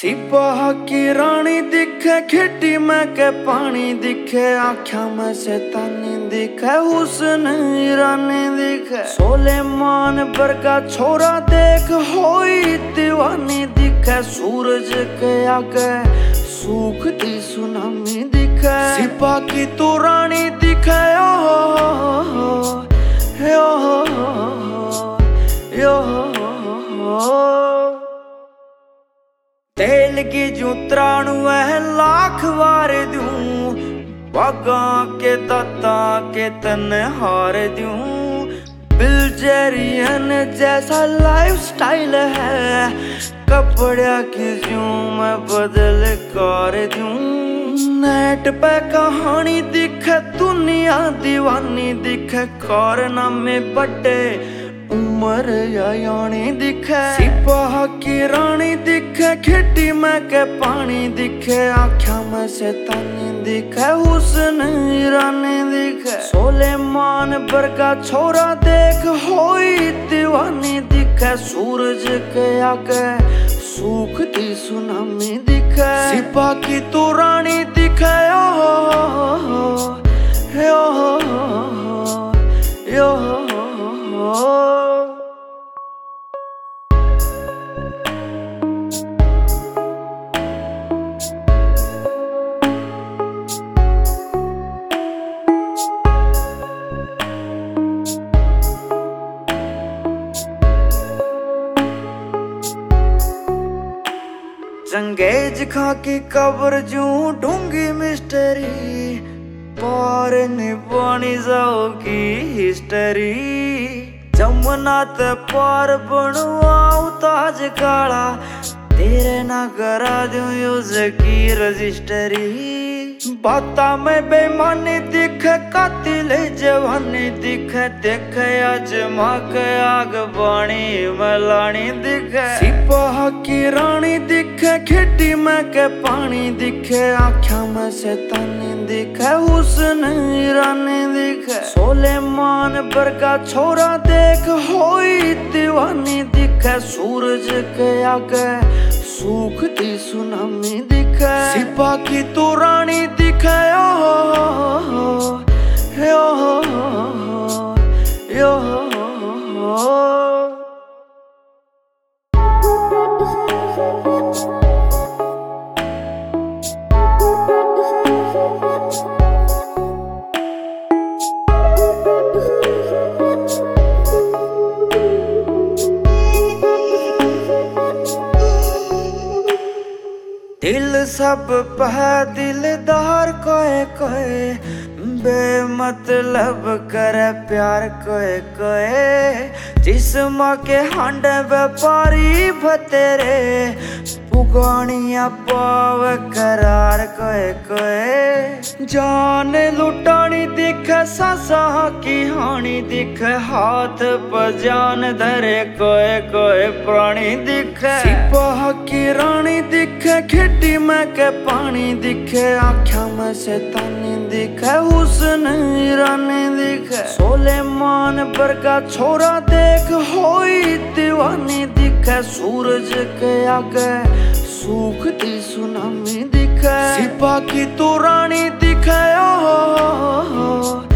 सिपाह की रानी दिखे, खिटी में के पानी दिखे, आँखों में शैतानी दिखे, हुस्न ईरानी दिखे। सोलेमान वर्गा छोरा देख होई दीवानी दिखे, सूरज के आगे सूखती सुनामी दिखे। सिपाह की तो रानी दिखे, तेल की जू त्राणु लाख वार दूं, बागा के दाता के तन हार दूं। बिल्जेरियन जैसा लाइफ स्टाइल है, कपड़ा की जू मैं बदल कर दूं। नेट पे कहानी दिखे, दुनिया दीवानी दिखे, कारनामे बड़े उमर यानी दिखे। सिपाह की रानी दिखे, खिटी में के पानी दिखे, आँखों में शैतानी दिखे, हुस्न ईरानी दिखे। सोलेमान वर्गा छोरा देख होई दीवानी दिखे, सूरज के आगे सूखती सुनामी दिखे। सिपाह की तो रानी दिखे, चंगेज खा की कब्र जू ढूंगी मिस्टरी, पार निभानी जाओगी हिस्टरी। जमुना ते पार बनवाऊं ताज काला, तेरे ना करा दूं यूज की रजिस्टरी। बाता में बेमानी दिखे, कातिल जवानी दिखे, देखे आजमा के आग बाणी मलानी दिखे। सिपाह की रानी दिखे, खिटी में के पानी दिखे, आँखों में शैतानी दिखे, हुस्न ईरानी दिखे। सोलेमान वर्गा छोरा देख होई दीवानी दिखे, सूरज के आगे सूखती सुनामी दिखे। सिपाह की तो रानी दिखे, दिल सब पह दिलदार कोए कोए, बेमतलब करे प्यार कोए कोए। जिस्म के हांडे व्यापारी भतेरे, पुगानिया पाव करार कोए कोए। जान लुटानी दिखे, सासा की हानि दिखे, हाथ पर जान धरे कोए कोए प्राणी दिखे। सिपाह की रानी दिखे, खिटी में के पानी दिखे, आँखों में शैतानी दिखे, हुस्न ईरानी दिखे। सोलेमान वर्गा छोरा देख होई दीवानी दिखे, सूरज के आगे सूखती सुनामी दिखे। सिपाह की तो रानी दिखे,